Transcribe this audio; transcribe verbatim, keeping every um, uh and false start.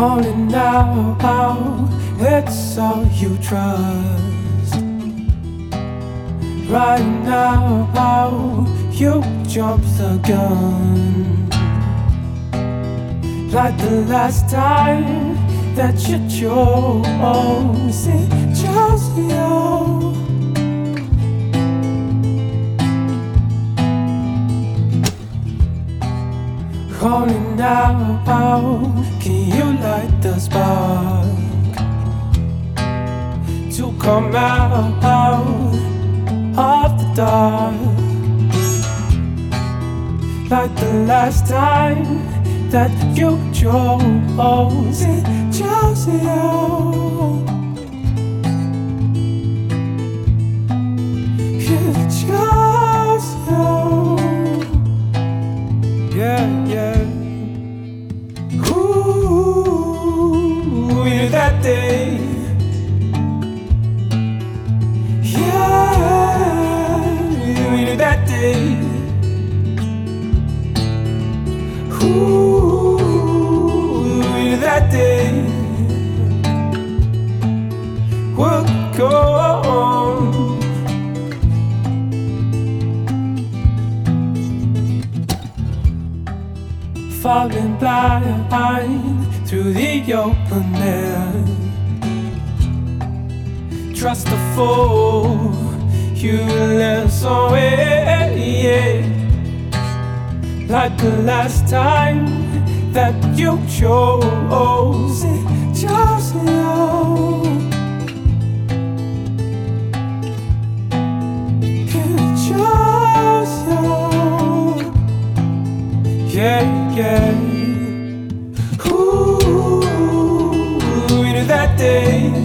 Calling out, it's all you trust. Right now, you jump the gun. Like the last time that you chose, it chose you. Calling out, can you light the spark to come out of the dark? Like the last time that you chose, it chose you. It chose you. Yeah, yeah. Ooh, we knew that day. Yeah, we knew that day. Ooh, we knew that day would go on. Falling blind through the open air. Trust the fool you let somewhere, yeah. Like the last time that you chose, it chose you. It chose you. Yeah, yeah. Ooh, we knew that day.